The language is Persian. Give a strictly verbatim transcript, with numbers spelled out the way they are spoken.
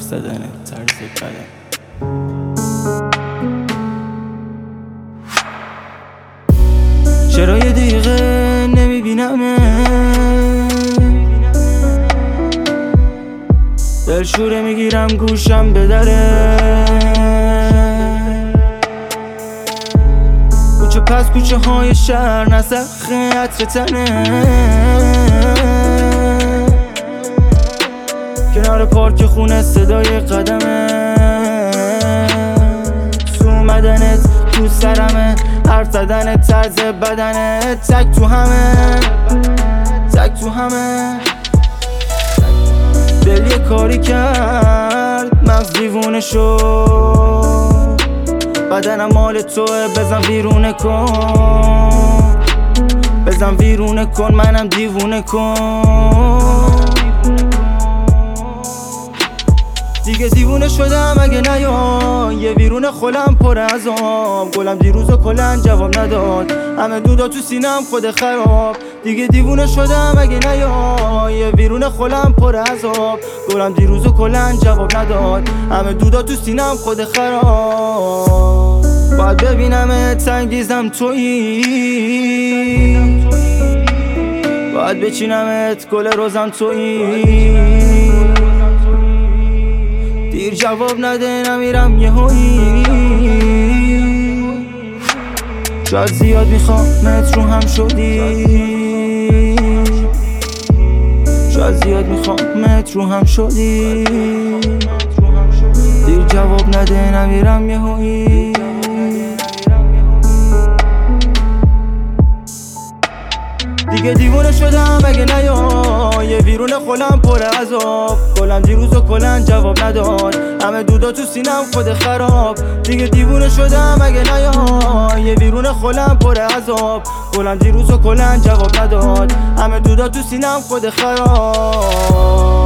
زدن طرز بدن. چرا یه دقیقه نمیبینمه، دلشوره میگیرم گوشم به دره، کوچه پس کوچه های شهر نسخ عطر تنه، کنار پارک خونه صدای قدمه، تو اومدنت تو سرمه، حرف زدن طرز بدنه، تک تو همه تک تو همه. دل یه کاری کرد مغز دیوونه شد، بدنم مال توه بزن ویرونه کن، بزن ویرونه کن منم دیوونه کن. دیگه دیوونه شدم اگه نیا، یه ویرون خولم پر از آب، گلم دیروز و کلن جواب نداد، همه دودا تو سینم خود خراب. دیگه دیوونه شدم اگه نیا، یه ویرون خولم پر از آب، گلم دیروز و کلن جواب نداد، همه دودا تو سینم خود خراب. باید ببینم تنگیزم تویی، باید بچینمت گل روزم تویی، دیر جواب نده نمیرم یه هایی. شاید زیاد میخوامت رو هم شدی، شاید زیاد میخوامت رو هم شدی، دیر جواب نده نمیرم یه هایی. دیگه دیوونه شدم اگه نیا، یه ویرون خولم پر از آب، گلم دیروز و کلن جواب نداد، همه دودا تو سینم خود خراب. دیگه دیوونه شدم اگه نیا، یه ویرون خولم پر از آب، گلم دیروز و کلن جواب نداد، همه دودا تو سینم خود خراب.